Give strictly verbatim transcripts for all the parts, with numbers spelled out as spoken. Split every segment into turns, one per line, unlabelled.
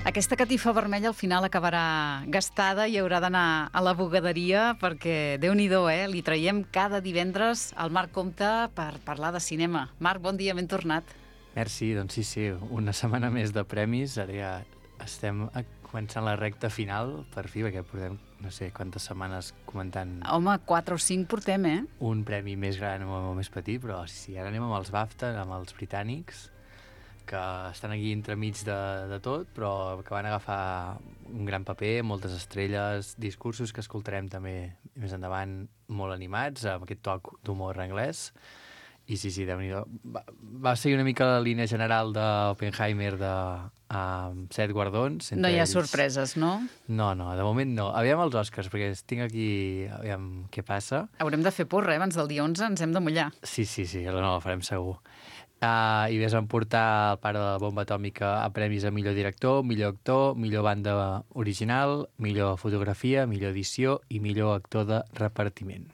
Aquesta catifa vermella al final acabarà gastada i haurà d'anar a la bugaderia perquè, Déu-n'hi-do, eh? Li traiem cada divendres al Marc Compte per parlar de cinema. Marc, bon dia, ben tornat.
Merci, doncs sí, sí, una setmana més de premis. Ara ja estem començant la recta final, per fi, perquè portem no sé quantes setmanes comentant...
Home, quatre o cinc portem, eh?
Un premi més gran o més petit, però sí, ara anem amb els BAFTA, amb els britànics, que estan aquí entremig de, de tot, però que van agafar un gran paper, moltes estrelles, discursos que escoltarem també més endavant, molt animats, amb aquest toc d'humor anglès. I sí, sí, Déu-n'hi-do. Va, va seguir una mica la línia general d'Oppenheimer de uh, set guardons.
No hi ha
ells...
sorpreses, no?
No, no, de moment no. Aviam els Oscars, perquè tinc aquí... Aviam què passa.
Haurem de fer porra, eh? Abans del dia onze ens hem de mullar.
Sí, sí, sí, no, ho farem segur. Uh, I bé, es van portar el pare de la bomba atòmica a premis a millor director, millor actor, millor banda original, millor fotografia, millor edició i millor actor de repartiment.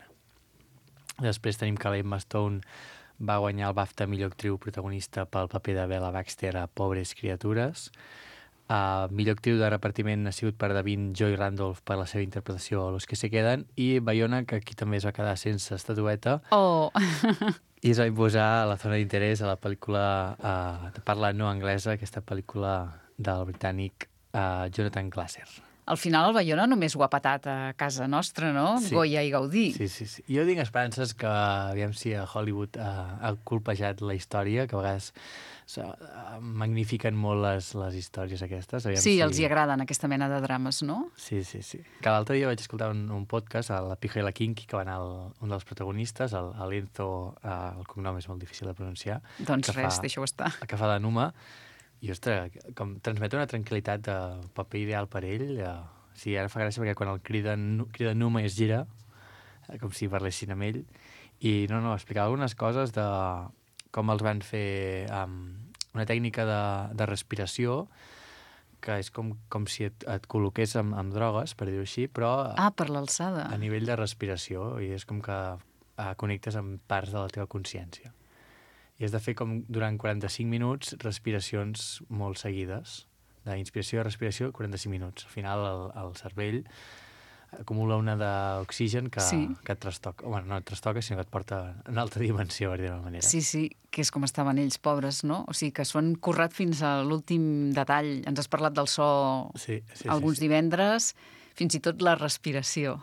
Després tenim que l'Emma Stone va guanyar el BAFTA millor actriu protagonista pel paper de Bella Baxter a Pobres criatures. Uh, millor actriu de repartiment ha sigut per Davin Joy Randolph per la seva interpretació a Los que se queden, i Bayona, que aquí també es va quedar sense estatueta,
Oh!
i es va imposar a la zona d'interès a la pel·lícula uh, de parla no anglesa, aquesta pel·lícula del britànic uh, Jonathan Glaser.
Al final el Bayona només ho ha patat a casa nostra, no?
Sí.
Goya i Gaudí.
Sí, sí, sí. Jo tinc esperances que, aviam si a Hollywood uh, ha colpejat la història, que a vegades uh, magnifiquen molt les, les històries aquestes. Aviam
Sí,
si...
els hi agraden aquesta mena de drames, no?
Sí, sí, sí. Que l'altre dia vaig escoltar un, un podcast, a La Pija i la Kinky, que va anar el, un dels protagonistes, el, el Enzo, uh, el cognom és molt difícil de pronunciar.
Doncs res,
fa,
deixa-ho estar.
Que fa de Numa. I, ostres, com transmet una tranquil·litat de paper ideal per ell. Eh, sí, ara fa gràcia perquè quan el crida, crida Numa i es gira, eh, com si parlessin amb ell. I no, no, explicava algunes coses de com els van fer um, una tècnica de, de respiració, que és com, com si et, et col·loqués amb, amb drogues, per dir-ho així, però
Ah, per l'alçada.
a nivell de respiració, i és com que uh, connectes amb parts de la teva consciència. I has de fer com durant quaranta-cinc minuts respiracions molt seguides, d'inspiració i respiració, quaranta-cinc minuts. Al final el, el cervell acumula una d'oxigen que,
Sí.
que et trastoca. Bueno, no et trastoca, sinó que et porta a una altra dimensió, per dir-ho d'una manera.
Sí, sí, que és com estaven ells, pobres, no? O sigui, que s'ho han currat fins a l'últim detall. Ens has parlat del so
Sí, sí,
alguns
sí, sí.
divendres, fins i tot la respiració.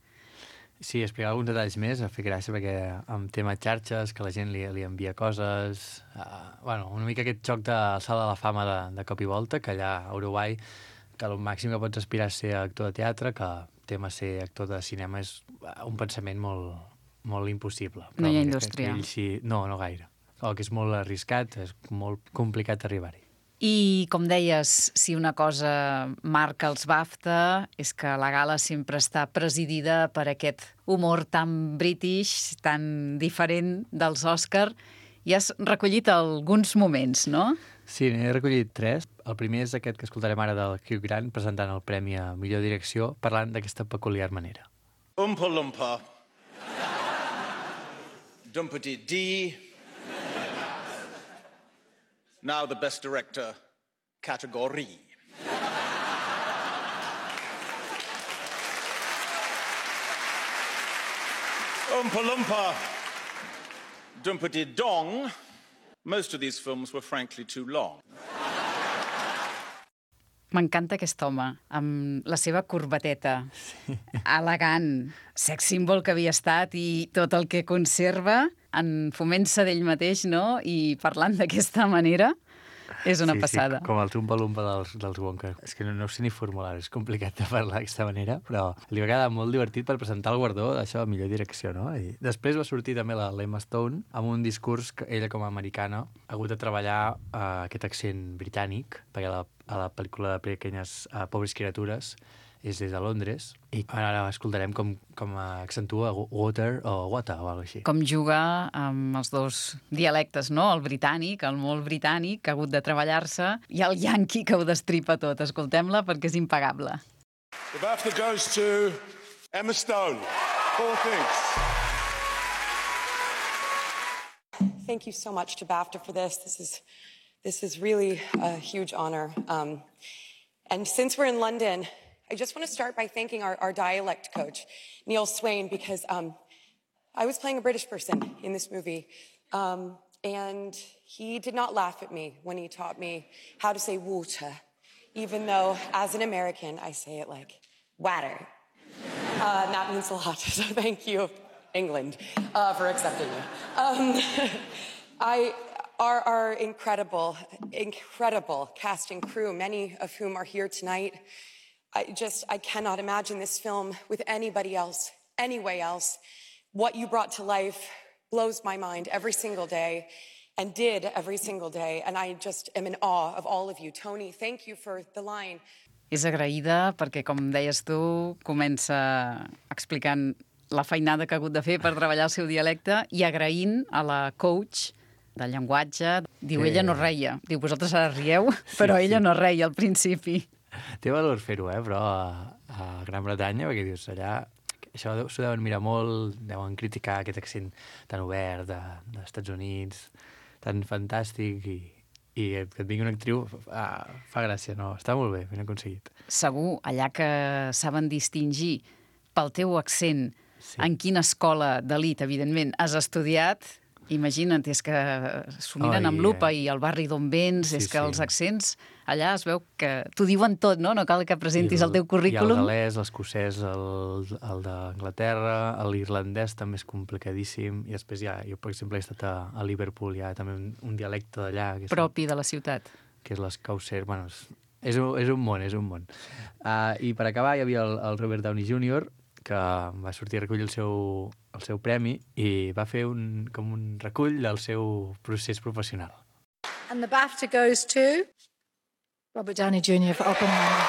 Sí, explicar alguns detalls més, a fer gràcia, perquè amb tema xarxes, que la gent li, li envia coses... Uh, bueno, una mica aquest xoc de sala de la fama de, de cop i volta, que allà a Uruguai, que el màxim que pots aspirar és ser actor de teatre, que el tema ser actor de cinema és un pensament molt, molt impossible.
No hi ha
mira,
indústria.
que ell sí, no, no gaire. El que és molt arriscat, és molt complicat arribar-hi.
I, com deies, si una cosa marca els BAFTA és que la gala sempre està presidida per aquest humor tan british, tan diferent dels Òscar. I has recollit alguns moments, no?
Sí, n'he recollit tres. El primer és aquest que escoltarem ara del Hugh Grant presentant el Premi a Millor Direcció, parlant d'aquesta peculiar manera.
Oompa Loompa. Dumpity Dee. Now the best director category. Oompa Loompa. Dumpity Dong. Most of these films were frankly too long.
M'encanta aquest home, amb la seva corbateta, sí. Elegant, sex símbol que havia estat i tot el que conserva, en foment-se d'ell mateix, no? I parlant d'aquesta manera, és una
sí,
passada.
Sí, com el trumpa-lumpa dels, dels Wonka. És que no, no sé ni formular, és complicat de parlar d'aquesta manera, però li va quedar molt divertit per presentar el guardó d'això de millor direcció, no? I després va sortir també la l'Emma Stone amb un discurs que ella, com a americana, ha hagut de treballar uh, aquest accent britànic, perquè la, a la pel·lícula de Pequeñas uh, Pobres criatures és des de Londres, i ara escoltarem com, com accentua water o water o alguna cosa així.
Com jugar amb els dos dialectes, no? El britànic, el molt britànic, que ha hagut de treballar-se, i el yanqui, que ho destripa tot. Escoltem-la perquè és impagable.
The BAFTA goes to Emma Stone. Four things.
Thank you so much to BAFTA for this. This is, this is really a huge honor. Um, And since we're in London, I just want to start by thanking our, our dialect coach, Neil Swain, because um, I was playing a British person in this movie. Um, and he did not laugh at me when he taught me how to say water, even though as an American, I say it like water. Uh, and that means a lot. So thank you, England, uh, for accepting me. Um, I, our, our incredible, incredible cast and crew, many of whom are here tonight. I just, I cannot imagine this film with anybody else, any way else. What you brought to life blows my mind every single day, and did every single day. And I just am in awe of all of you. Tony, thank you for the line.
És agraïda perquè, com deies tu, comença explicant la feinada que ha hagut de fer per treballar el seu dialecte i agraint a la coach de llenguatge. Diu,
Sí.
ella no reia. Diu, vosaltres ara rieu, però
Sí,
ella
sí.
no reia al principi.
Té valor fer-ho, eh? Però a, a Gran Bretanya, perquè dius, allà això deu- s'ho deuen mirar molt, deuen criticar aquest accent tan obert de, dels Estats Units, tan fantàstic, i, i que et vingui una actriu fa, fa gràcia, no? Està molt bé, ben aconseguit.
Segur, allà que saben distingir pel teu accent
Sí.
en quina escola d'elit, evidentment, has estudiat, imagina't, és que s'ho miren
Ai,
amb lupa
eh.
i el barri d'on vens,
Sí,
és que
sí.
els accents allà es veu que t'ho diuen tot, no? No cal que presentis
I
el teu
I el
currículum.
galès, l'escocès, el, el d'Anglaterra, l'irlandès també és complicadíssim, i després ja, jo per exemple he estat a, a Liverpool, hi ha també un, un dialecte d'allà, que, és-
Propi de la ciutat.
que és l'Scouser, bueno, és, és, un, és un món, és un món. Uh, I per acabar hi havia el, el Robert Downey júnior, que va sortir a recollir el seu, el seu premi i va fer un, com un recull del seu procés professional.
And the BAFTA goes to Robert Downey Junior for Oppenheimer.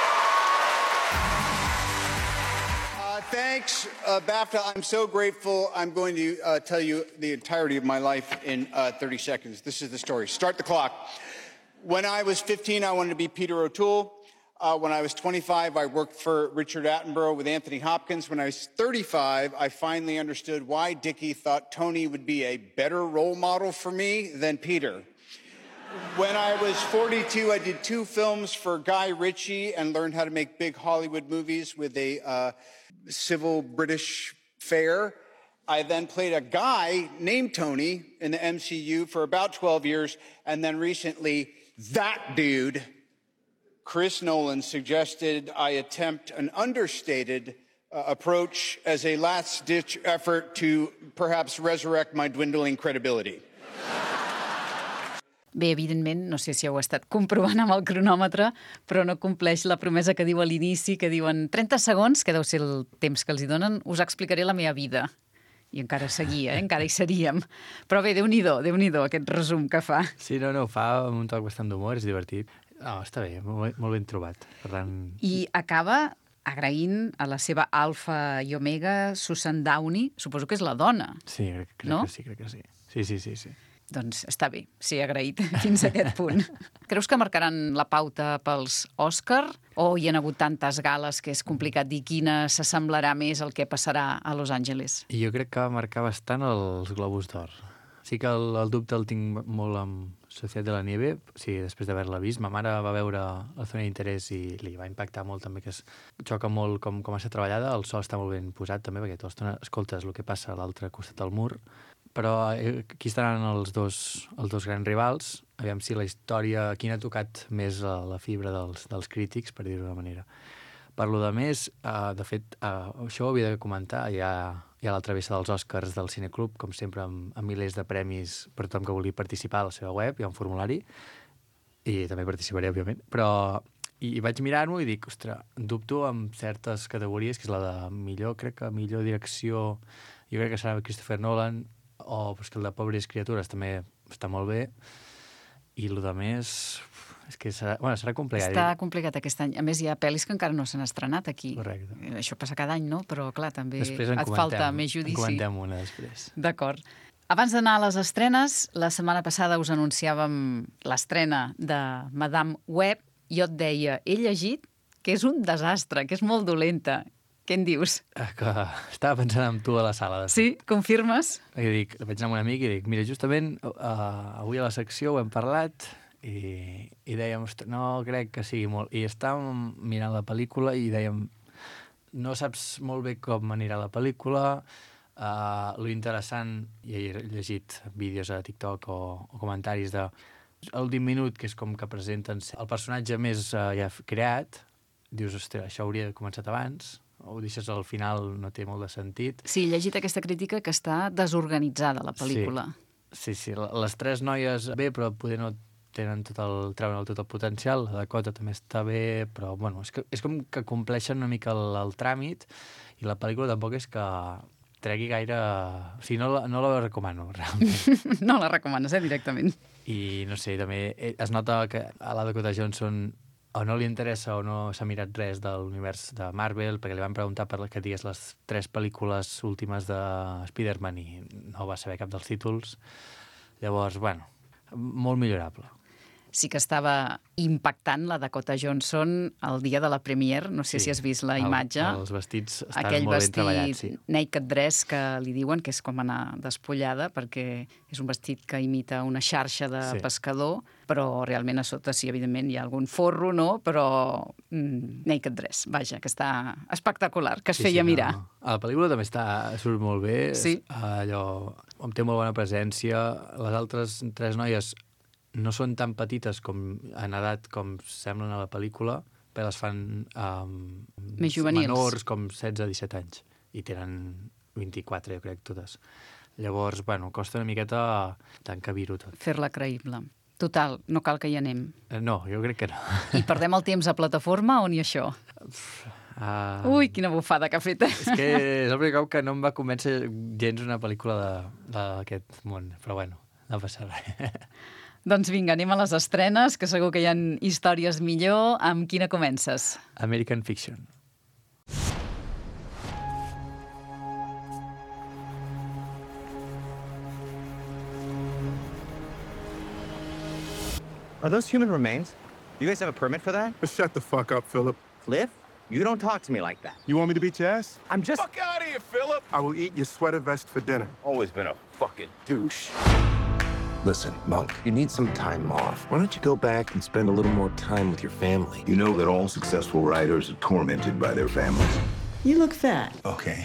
Uh, thanks, uh, BAFTA. I'm so grateful. I'm going to uh, tell you the entirety of my life in uh, thirty seconds. This is the story. Start the clock. When I was fifteen, I wanted to be Peter O'Toole. Uh, when I was twenty-five, I worked for Richard Attenborough with Anthony Hopkins. When I was thirty-five, I finally understood why Dickie thought Tony would be a better role model for me than Peter. When I was forty-two, I did two films for Guy Ritchie and learned how to make big Hollywood movies with a uh, civil British fare. I then played a guy named Tony in the M C U for about twelve years, and then recently, that dude, Chris Nolan, suggested I attempt an understated uh, approach as a last-ditch effort to perhaps resurrect my dwindling credibility.
Bé, evidentment, no sé si heu estat comprovant amb el cronòmetre, però no compleix la promesa que diu a l'inici, que diuen trenta segons, que deu ser el temps que els hi donen, us explicaré la meva vida. I encara seguia, eh? Encara hi seríem. Però bé, Déu-n'hi-do, Déu-n'hi-do, aquest resum que fa.
Sí, no, no, fa un toc bastant d'humor, és divertit. No, està bé, molt, molt ben trobat. Per tant,
I acaba agraint a la seva alfa i omega, Susan Downey, suposo que és la dona.
sí, crec, crec
No?
que sí, crec que sí. Sí, sí, sí, sí.
Doncs està bé, sí, agraït fins a aquest punt. Creus que marcaran la pauta pels Òscar? O hi ha hagut tantes gales que és complicat dir quina s'assemblarà més al que passarà a Los Angeles?
I jo crec que va marcar bastant els Globus d'Or. Sí que el, el dubte el tinc molt amb Societat de la Nieve, sí, després d'haver-la vist. Ma mare va veure la zona d'interès i li va impactar molt també, que es xoca molt com, com ha estat treballada. El so està molt ben posat també, perquè tota l'estona escoltes el que passa a l'altre costat del mur. Però eh, aquí estaran els dos, els dos grans rivals. Aviam si la història, quina ha tocat més la, la fibra dels, dels crítics, per dir-ho d'una manera. Per lo de més, eh, de fet, eh, això ho havia de comentar, hi ha, hi ha la travessa dels Oscars del Cineclub, com sempre, amb, amb milers de premis per tothom que vulgui participar a la seva web, hi ha un formulari, i també participaré, òbviament, però i, i vaig mirar-m'ho i dic, ostres, dubto amb certes categories, que és la de millor, crec que millor direcció, jo crec que serà Christopher Nolan, o pues, que el de Pobres Criatures també està molt bé, i el de més és que serà, bueno, serà complicat.
Està complicat aquest any. A més, hi ha pel·lis que encara no s'han estrenat aquí.
Correcte.
Això passa cada any, no? Però, clar, també
Després en
et
comentem,
falta més
en
judici.
comentem una després.
D'acord. Abans d'anar a les estrenes, la setmana passada us anunciàvem l'estrena de Madame Web. Jo et deia, he llegit que és un desastre, que és molt dolenta. Què en dius?
Eh, Que estava pensant en tu a la sala. De fet.
Sí? Confirmes?
I dic, vaig anar amb un amic i dic, mira, justament uh, avui a la secció ho hem parlat i, i dèiem, no crec que sigui molt... I estàvem mirant la pel·lícula i dèiem, no saps molt bé com anirà la pel·lícula, uh, lo interessant, i he llegit vídeos a TikTok o, o comentaris de l'últim minut, que és com que presenten el personatge més uh, ja creat, dius, ostres, això hauria començat abans, o ho deixes al final, no té molt de sentit.
Sí, he llegit aquesta crítica que està desorganitzada, la pel·lícula.
Sí, sí, sí. Les tres noies bé, però poder no tenen tot el, treuen tot el potencial. La Dakota també està bé, però bueno, és, que, és com que compleixen una mica el, el tràmit, i la pel·lícula tampoc és que tregui gaire... O sigui, no la, no la recomano, realment.
No la recomanes, eh, directament.
I, no sé, també es nota que a la Dakota Johnson o no li interessa o no s'ha mirat res de l'univers de Marvel, perquè li van preguntar per que digués les tres pel·lícules últimes de Spider-Man i no va saber cap dels títols. Llavors, bueno, molt millorable.
Sí que estava impactant la Dakota Johnson el dia de la premiere, no sé sí, si has vist la imatge.
El, els vestits estan
aquell
molt ben treballats, sí.
Naked dress que li diuen, que és com anar despullada, perquè és un vestit que imita una xarxa de sí. pescador, però realment a sota sí, evidentment, hi ha algun forro, no? Però mm, naked dress, vaja, que està espectacular, que es
sí,
feia
sí,
mirar.
No. A la pel·lícula també està, surt molt bé,
sí.
allò, té molt bona presència. Les altres tres noies no són tan petites com en edat com semblen a la pel·lícula, però les fan um,
més juvenils,
menors, com setze a disset anys, i tenen vint-i-quatre, jo crec, totes. Llavors, bueno, costa una miqueta d'encabir-ho tot.
Fer-la creïble. Total, no cal que hi anem.
No, jo crec que no.
I perdem el temps a plataforma o ni això?
Uh,
Ui, quina bufada que ha fet.
És que és el primer cop que no em va convèncer gens una pel·lícula d'aquest món, però bueno, no passa res.
Doncs vinga, anem a les estrenes, que segur que hi ha històries millor. Amb quina comences?
American Fiction.
Are those human remains? You guys have a permit for that?
Shut the fuck up, Philip.
Cliff, you don't talk to me like that.
You want me to beat your ass?
I'm just...
Fuck out of here, Philip! I will eat your sweater vest for dinner.
Always been a fucking douche. Listen, Monk, you need some time off. Why don't you go back and spend a little more time with your family?
You know that all successful writers are tormented by their families.
You look fat.
Okay.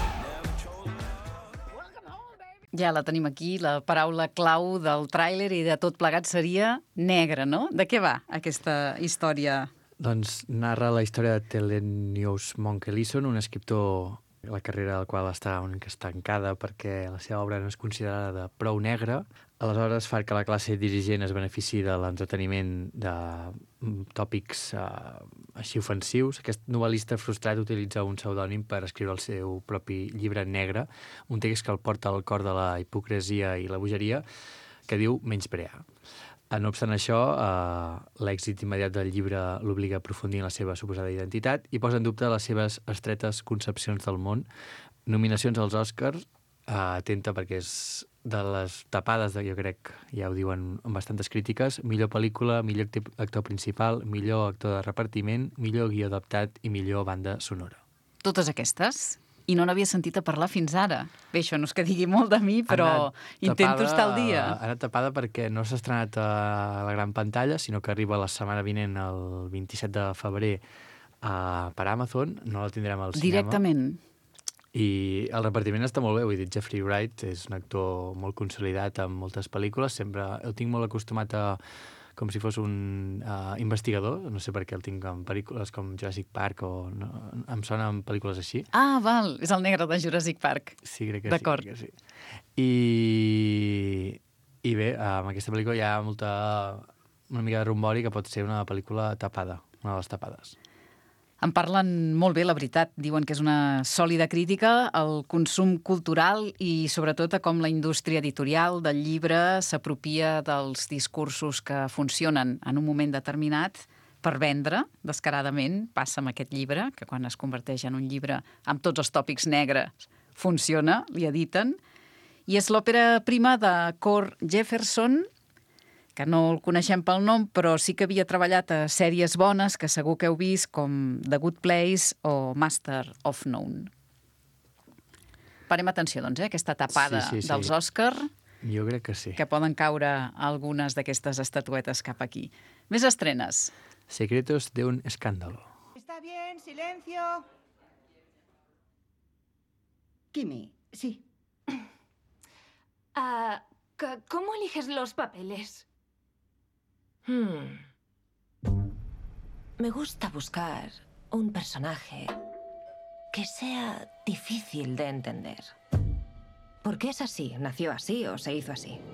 Ja la tenim aquí, la paraula clau del tràiler i de tot plegat seria negre, no? De què va aquesta història?
Doncs narra la història de Thelonious Monk Ellison, un escriptor la carrera del qual està una mica estancada perquè la seva obra no és considerada de prou negra. Aleshores fa que la classe dirigent es benefici de l'entreteniment de tòpics uh, així ofensius. Aquest novel·lista frustrat utilitza un pseudònim per escriure el seu propi llibre negre, un text que el porta al cor de la hipocresia i la bogeria, que diu menysprear. No obstant això, eh, l'èxit immediat del llibre l'obliga a aprofundir en la seva suposada identitat i posa en dubte les seves estretes concepcions del món. Nominacions als Oscars, eh, atenta perquè és de les tapades, de, jo crec, ja ho diuen amb bastantes crítiques, millor pel·lícula, millor actor principal, millor actor de repartiment, millor guió adaptat i millor banda sonora.
Totes aquestes? I no n'havia sentit a parlar fins ara. Bé, això no és que digui molt de mi, però intento estar al dia.
Ha anat tapada perquè no s'ha estrenat a la gran pantalla, sinó que arriba la setmana vinent, el vint-i-set de febrer, a, per Amazon. No la tindrem al cinema.
Directament.
I el repartiment està molt bé, vull dir, Jeffrey Wright és un actor molt consolidat en moltes pel·lícules, sempre el tinc molt acostumat a com si fos un uh, investigador, no sé per què el tinc en pel·lícules com Jurassic Park o no, em sona en pel·lícules així.
Ah, val, és el negre de Jurassic Park.
Sí, crec que
D'acord.
sí. Crec que sí. I, I bé, amb aquesta pel·lícula hi ha molta, una mica de rumbori que pot ser una pel·lícula tapada, una de les tapades.
En parlen molt bé, la veritat. Diuen que és una sòlida crítica al consum cultural i sobretot a com la indústria editorial del llibre s'apropia dels discursos que funcionen en un moment determinat per vendre descaradament. Passa amb aquest llibre, que quan es converteix en un llibre amb tots els tòpics negres funciona, li editen. I és l'òpera prima de Cord Jefferson, que no el coneixem pel nom, però sí que havia treballat a sèries bones que segur que heu vist, com The Good Place o Master of None. Parem atenció, doncs, eh, aquesta tapada
sí, sí, sí.
dels Oscar.
Jo crec que sí.
Que poden caure algunes d'aquestes estatuetes cap aquí. Més estrenes.
Secretos de un escándalo.
Está bien, silencio. Kimi, sí.
Ah, ¿cómo eliges los papeles?
Hmm. Me gusta buscar un personaje que sea difícil de entender. ¿Por qué es así? ¿Nació así o se hizo así?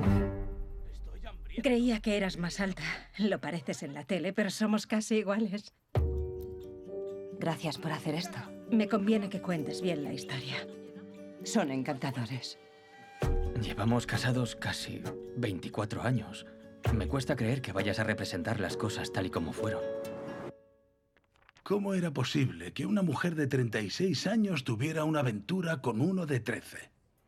Creía que eras más alta. Lo pareces en la tele, pero somos casi iguales.
Gracias por hacer esto.
Me conviene que cuentes bien la historia. Son encantadores.
Llevamos casados casi veinticuatro años. Me cuesta creer que vayas a representar las cosas tal y como fueron.
¿Cómo era posible que una mujer de treinta y seis años tuviera una aventura con uno de trece?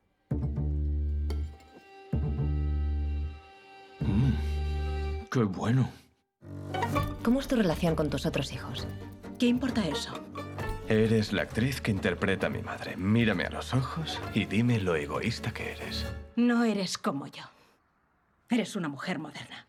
Mm, ¡Qué bueno!
¿Cómo es tu relación con tus otros hijos?
¿Qué importa eso?
Eres la actriz que interpreta a mi madre. Mírame a los ojos y dime lo egoísta que eres.
No eres como yo. Eres una mujer moderna.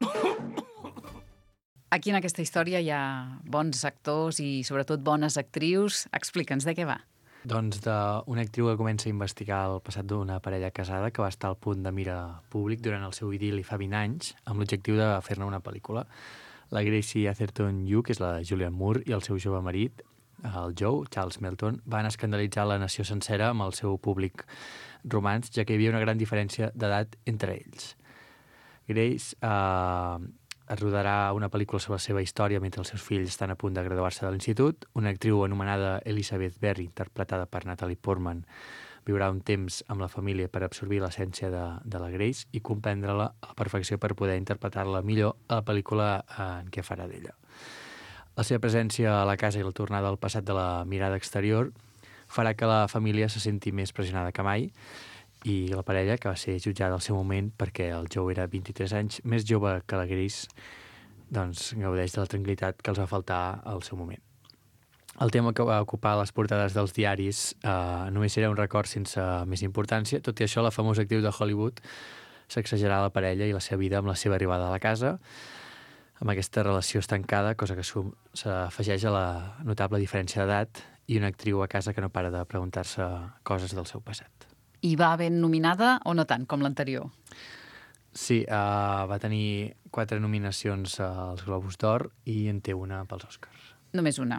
Aquí en aquesta història hi ha bons actors i sobretot bones actrius. Explica'ns de què va.
Doncs d'una actriu que comença a investigar el passat d'una parella casada que va estar al punt de mira públic durant el seu idil·li fa vint anys amb l'objectiu de fer-ne una pel·lícula. La Gracie Atherton Yu, que és la Julianne Moore, i el seu jove marit, el Joe, Charles Melton, van escandalitzar la nació sencera amb el seu públic romans, ja que hi havia una gran diferència d'edat entre ells. Grace eh, es rodarà una pel·lícula sobre la seva història mentre els seus fills estan a punt de graduar-se de l'institut. Una actriu anomenada Elizabeth Berry, interpretada per Natalie Portman, viurà un temps amb la família per absorbir l'essència de, de la Grace i comprendre-la a la perfecció per poder interpretar-la millor a la pel·lícula en què farà d'ella. La seva presència a la casa i la tornada al passat de la mirada exterior farà que la família se senti més pressionada que mai i la parella, que va ser jutjada al seu moment perquè el Joe era vint-i-tres anys, més jove que la Grace, doncs gaudeix de la tranquil·litat que els va faltar al seu moment. El tema que va ocupar les portades dels diaris eh, només era un record sense més importància. Tot i això, la famosa actriu de Hollywood sacsejarà la parella i la seva vida amb la seva arribada a la casa, amb aquesta relació estancada, cosa que s'afegeix a la notable diferència d'edat i una actriu a casa que no para de preguntar-se coses del seu passat.
I va ben nominada o no tant, com l'anterior?
Sí, uh, va tenir quatre nominacions als Globus d'Or i en té una pels Oscars.
Només una.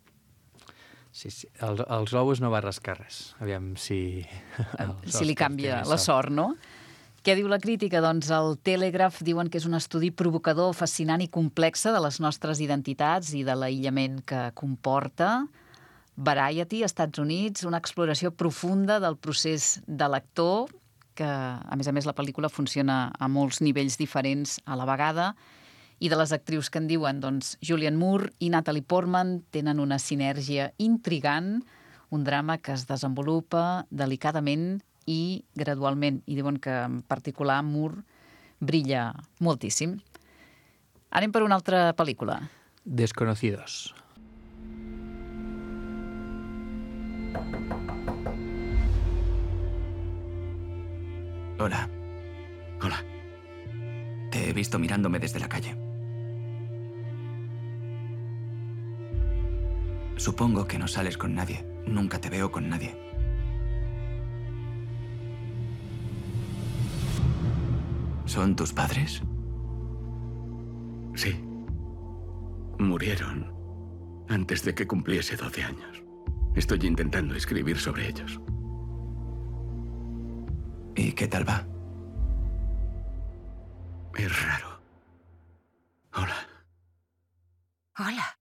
Sí, sí. El, els Globus no va rascar res. Aviam si...
Si li canvia la sort, no? Què diu la crítica? Doncs el Telegraph diuen que és un estudi provocador, fascinant i complex de les nostres identitats i de l'aïllament que comporta. Variety, Estats Units, una exploració profunda del procés de l'actor, que, a més a més, la pel·lícula funciona a molts nivells diferents a la vegada, i de les actrius que en diuen, doncs, Julianne Moore i Natalie Portman tenen una sinergia intrigant, un drama que es desenvolupa delicadament i gradualment, i diuen que en particular Moore brilla moltíssim. Anem per una altra pel·lícula.
Desconocidos.
Hola.
Hola.
Te he visto mirándome desde la calle. Supongo que no sales con nadie. Nunca te veo con nadie. ¿Son tus padres?
Sí. Murieron antes de que cumpliese doce años. Estoy intentando escribir sobre ellos.
¿Y qué tal va?
Es raro. Hola.
Hola.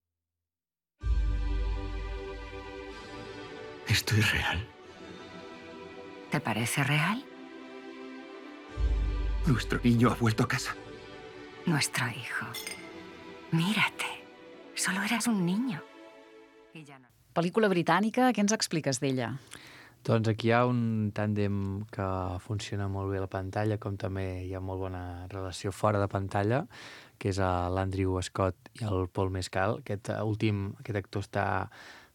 Esto es real.
¿Te parece real?
Nuestro niño ha vuelto a casa.
Nuestro hijo. Mírate. Solo eras un niño. I ja no.
Pel·lícula britànica, què ens expliques d'ella?
Doncs aquí hi ha un tàndem que funciona molt bé a la pantalla, com també hi ha molt bona relació fora de pantalla, que és l'Andrew Scott i el Paul Mescal. Aquest últim, aquest actor està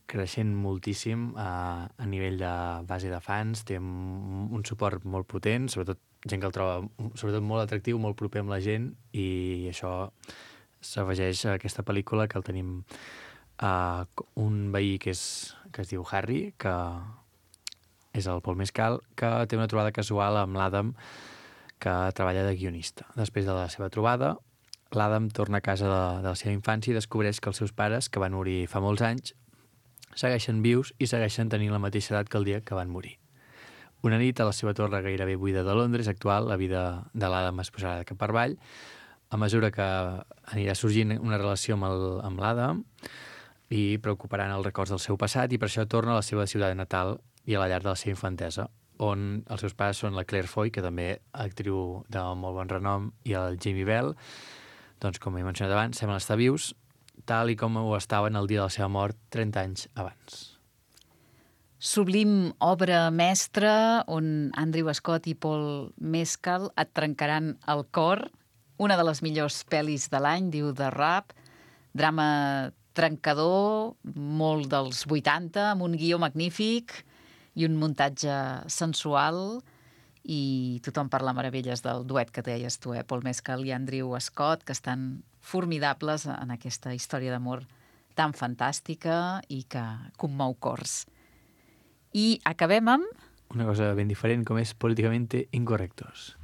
creixent moltíssim a, a nivell de base de fans, té un, un suport molt potent, sobretot gent que el troba sobretot molt atractiu, molt proper amb la gent, i això s'afegeix a aquesta pel·lícula, que el tenim a un veí que, és, que es diu Harry, que és el Paul Mescal, que té una trobada casual amb l'Adam, que treballa de guionista. Després de la seva trobada, l'Adam torna a casa de, de la seva infància i descobreix que els seus pares, que van morir fa molts anys, segueixen vius i segueixen tenint la mateixa edat que el dia que van morir. Una nit, a la seva torre gairebé buida de Londres actual, la vida de l'Adam es posarà de cap per avall. A mesura que anirà sorgint una relació amb el- amb l'Adam, i preocuparan els records del seu passat, i per això torna a la seva ciutat natal i a la llar de la seva infantesa, on els seus pares són la Claire Foy, que també actriu de molt bon renom, i el Jamie Bell, doncs, com he mencionat abans, semblen estar vius, tal i com ho estaven el dia de la seva mort trenta anys abans.
Sublim obra mestra on Andrew Scott i Paul Mescal et trencaran el cor. Una de les millors pel·lis de l'any, diu The Rap, drama trencador, molt dels vuitanta, amb un guió magnífic i un muntatge sensual, i tothom parla meravelles del duet que deies tu, eh? Paul Mescal i Andrew Scott, que estan formidables en aquesta història d'amor tan fantàstica i que commou cors. I acabem amb...
Una cosa ben diferent, com és Políticamente Incorrectos.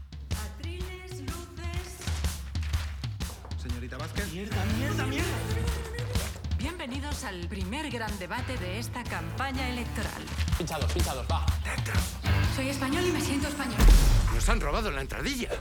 Señorita Vázquez. Mierda, mierda, mierda. Bienvenidos al primer gran debate de esta campaña electoral.
Pinchados, pinchados, va. Dentro.
Soy español y me siento español.
Nos han robado la entradilla.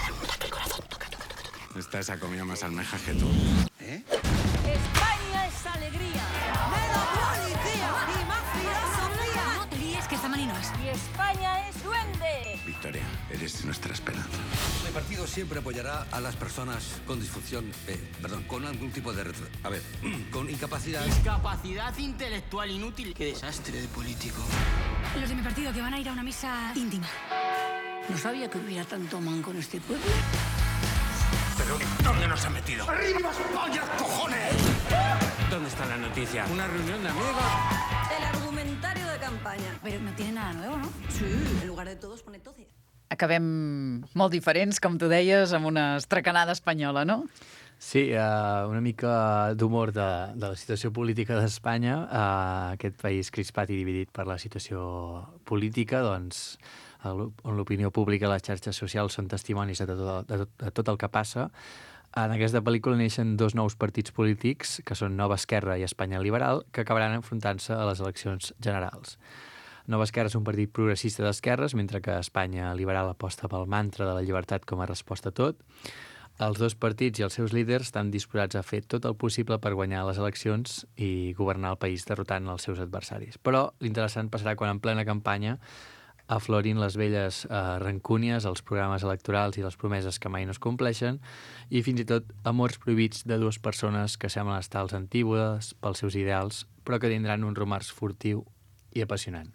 Esta se ha comido más almejas que tú. ¿Eh?
España es alegría. ¡Menos policía! ¡Y más filosofía! No te líes, que esta mani no es. Y España es duende.
Victoria, eres nuestra esperanza.
Mi partido siempre apoyará a las personas con disfunción, eh, perdón, con algún tipo de retro... A ver, con incapacidad...
Discapacidad intelectual inútil. Qué desastre de político.
Los de mi partido que van a ir a una misa íntima.
No sabía que hubiera tanto manco en este pueblo.
¿Pero dónde nos han metido? ¡Arriba, España, cojones!
¿Dónde está la noticia? Una reunión de amigos.
El argumentario de campaña. Pero no tiene nada nuevo, ¿no? Sí, en lugar de todos pone todos.
Acabem molt diferents, com tu deies, amb una estracanada espanyola, no?
Sí, uh, una mica d'humor de, de la situació política d'Espanya, uh, aquest país crispat i dividit per la situació política, doncs, el, on l'opinió pública i les xarxes socials són testimonis de tot, de, tot, de tot el que passa. En aquesta pel·lícula neixen dos nous partits polítics, que són Nova Esquerra i Espanya Liberal, que acabaran enfrontant-se a les eleccions generals. Nova Esquerra és un partit progressista d'esquerres, mentre que Espanya Liberal aposta pel mantra de la llibertat com a resposta a tot. Els dos partits i els seus líders estan disposats a fer tot el possible per guanyar les eleccions i governar el país derrotant els seus adversaris. Però l'interessant passarà quan en plena campanya aflorin les velles eh, rancúnies, els programes electorals i les promeses que mai no es compleixen, i fins i tot amors prohibits de dues persones que semblen estar als antípodes pels seus ideals, però que tindran un romans furtiu i apassionant.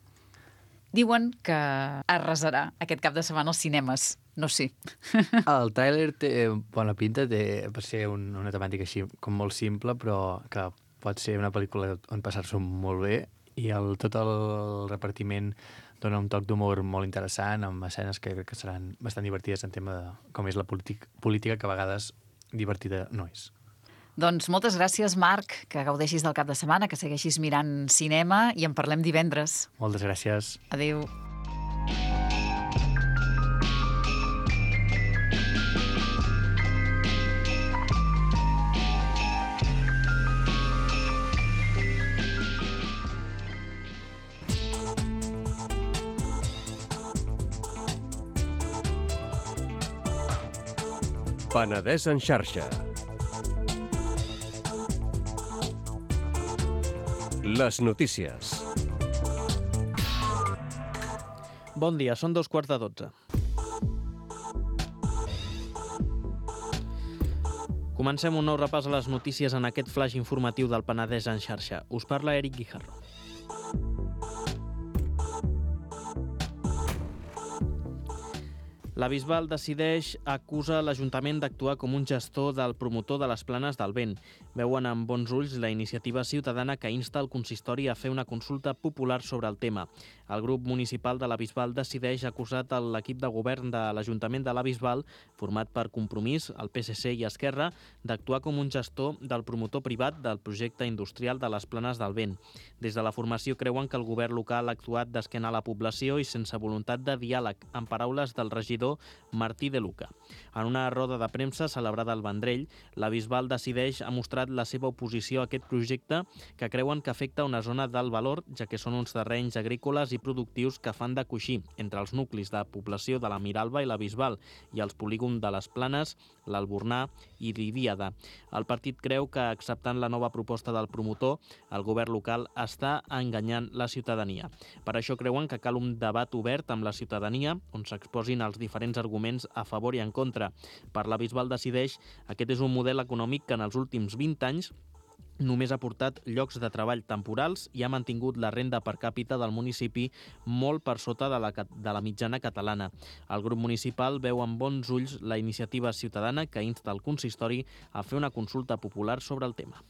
Diuen que arrasarà aquest cap de setmana als cinemes. No sé.
El tràiler té bona pinta, té, per ser un, una temàtica així com molt simple, però que pot ser una pel·lícula on passar-s'ho molt bé, i el, tot el repartiment dona un toc d'humor molt interessant, amb escenes que crec que seran bastant divertides en tema de com és la política, política que a vegades divertida no és.
Doncs moltes gràcies, Marc, que gaudeixis del cap de setmana, que segueixis mirant cinema i en parlem divendres.
Moltes gràcies.
Adéu.
Penedès en xarxa. Les notícies.
Bon dia, són dos quarts de dotze. Comencem un nou repàs a les notícies en aquest flash informatiu del Penedès en xarxa. Us parla Eric Guijarro. La Bisbal decideix acusar l'Ajuntament d'actuar com un gestor del promotor de les Planes del Vent. Veuen amb bons ulls la iniciativa ciutadana que insta el consistori a fer una consulta popular sobre el tema. El grup municipal de la Bisbal decideix acusar l'equip de govern de l'Ajuntament de la Bisbal, format per Compromís, el P S C i Esquerra, d'actuar com un gestor del promotor privat del projecte industrial de les Planes del Vent. Des de la formació creuen que el govern local ha actuat d'esquena a la població i sense voluntat de diàleg, en paraules del regidor Martí de Luca. En una roda de premsa celebrada al Vendrell, la Bisbal decideix ha mostrat la seva oposició a aquest projecte que creuen que afecta una zona d'alt valor, ja que són uns terrenys agrícoles i productius que fan de coixí entre els nuclis de població de la Miralba i la Bisbal i els polígons de les Planes, l'Albornà i l'Idiada. El partit creu que, acceptant la nova proposta del promotor, el govern local està enganyant la ciutadania. Per això creuen que cal un debat obert amb la ciutadania on s'exposin els diferents arguments a favor i en contra. Per la Bisbal decideix, aquest és un model econòmic que en els últims vint anys només ha portat llocs de treball temporals i ha mantingut la renda per càpita del municipi molt per sota de la, de la mitjana catalana. El grup municipal veu amb bons ulls la iniciativa ciutadana que insta el consistori a fer una consulta popular sobre el tema.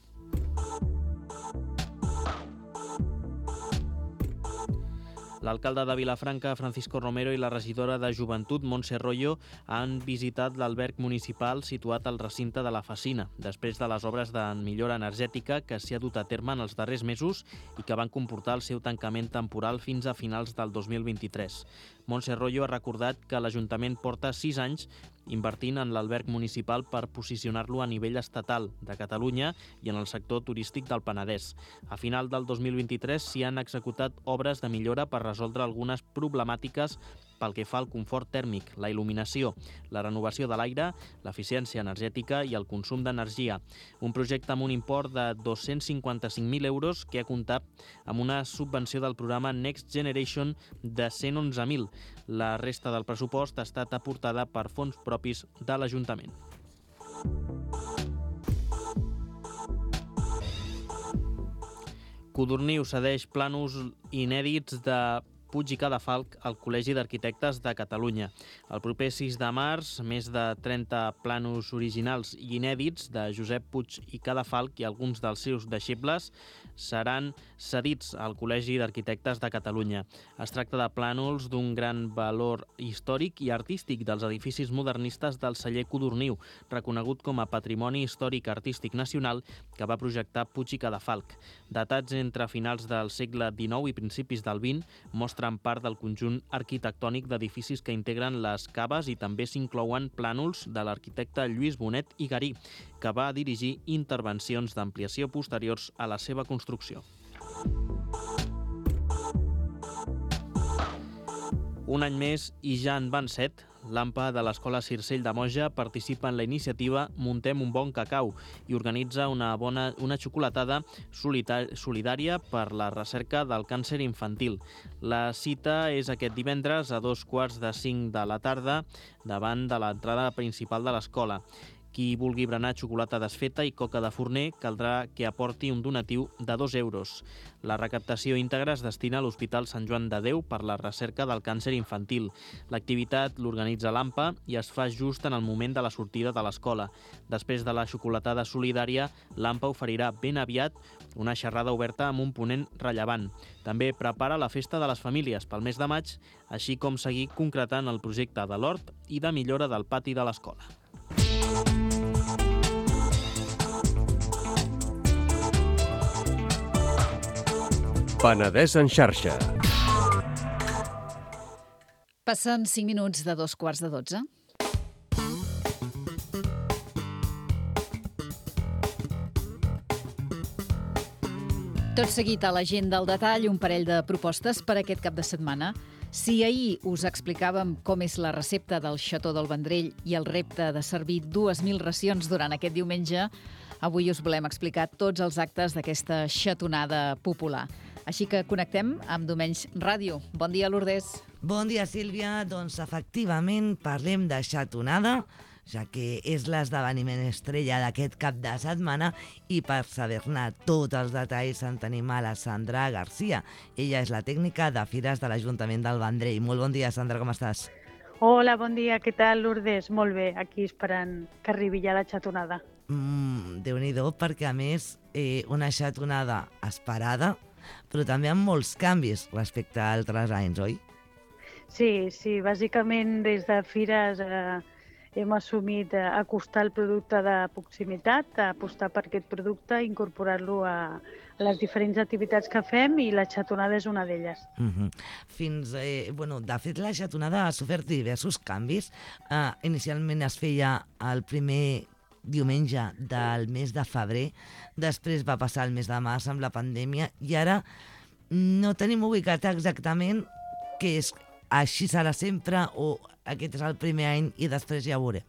L'alcalde de Vilafranca, Francisco Romero, i la regidora de Joventut, Montse Royo, han visitat l'alberg municipal situat al recinte de la Facina, després de les obres de millora energètica que s'hi ha dut a terme en els darrers mesos i que van comportar el seu tancament temporal fins a finals del dos mil vint-i-tres. Montse Royo ha recordat que l'Ajuntament porta sis anys invertint en l'alberg municipal per posicionar-lo a nivell estatal de Catalunya i en el sector turístic del Penedès. A final del dos mil vint-i-tres s'hi han executat obres de millora per resoldre algunes problemàtiques pel que fa al confort tèrmic, la il·luminació, la renovació de l'aire, l'eficiència energètica i el consum d'energia. Un projecte amb un import de dos-cents cinquanta-cinc mil euros que ha comptat amb una subvenció del programa Next Generation de cent onze mil. La resta del pressupost ha estat aportada per fons propis de l'Ajuntament. Codorniu cedeix plànols inèdits de Puig i Cadafalch al Col·legi d'Arquitectes de Catalunya. El proper sis de març, més de trenta plànols originals i inèdits de Josep Puig i Cadafalch i alguns dels seus deixebles seran cedits al Col·legi d'Arquitectes de Catalunya. Es tracta de plànols d'un gran valor històric i artístic dels edificis modernistes del celler Codorniu, reconegut com a Patrimoni Històric Artístic Nacional que va projectar Puig i Cadafalch. Datats entre finals del segle dinou i principis del vint, mostren part del conjunt arquitectònic d'edificis que integren les caves i també s'inclouen plànols de l'arquitecte Lluís Bonet i Garí, que va dirigir intervencions d'ampliació posteriors a la seva construcció. Un any més i ja en van set, l'AMPA de l'Escola Circell de Moja participa en la iniciativa Muntem un bon cacau i organitza una, bona, una xocolatada solidària per la recerca del càncer infantil. La cita és aquest divendres a dos quarts de cinc de la tarda davant de l'entrada principal de l'escola. Qui vulgui berenar xocolata desfeta i coca de forner caldrà que aporti un donatiu de dos euros. La recaptació íntegra es destina a l'Hospital Sant Joan de Déu per la recerca del càncer infantil. L'activitat l'organitza l'AMPA i es fa just en el moment de la sortida de l'escola. Després de la xocolatada solidària, l'AMPA oferirà ben aviat una xerrada oberta amb un ponent rellevant. També prepara la festa de les famílies pel mes de maig, així com seguir concretant el projecte de l'hort i de millora del pati de l'escola.
Penedès en xarxa.
Passen cinc minuts de dos quarts de dotze. Tot seguit a l'agenda al detall, un parell de propostes per aquest cap de setmana. Si ahir us explicàvem com és la recepta del Xató del Vendrell i el repte de servir dues mil racions durant aquest diumenge, avui us volem explicar tots els actes d'aquesta xatonada popular. Així que connectem amb Domenys Ràdio. Bon dia, Lourdes.
Bon dia, Sílvia. Doncs efectivament parlem de xatonada, ja que és l'esdeveniment estrella d'aquest cap de setmana i per saber-ne tots els detalls en tenim a la Sandra Garcia. Ella és la tècnica de fires de l'Ajuntament del Vendrell. Molt bon dia, Sandra, com estàs?
Hola, bon dia, què tal, Lourdes? Molt bé, aquí esperant que arribi ja la xatonada.
Mm, Déu-n'hi-do, perquè a més eh, una xatonada esperada, però també amb molts canvis respecte a altres anys, oi?
Sí, sí, bàsicament des de Fires eh, hem assumit eh, acostar el producte de proximitat, apostar per aquest producte, incorporar-lo a, a les diferents activitats que fem i la xatonada és una d'elles.
Uh -huh. Fins, eh, bueno, de fet, la xatonada ha sofert diversos canvis. Uh, inicialment es feia el primer diumenge del mes de febrer, després va passar el mes de març amb la pandèmia i ara no tenim ubicat exactament què és, així serà sempre o aquest és el primer any i després ja ho veurem.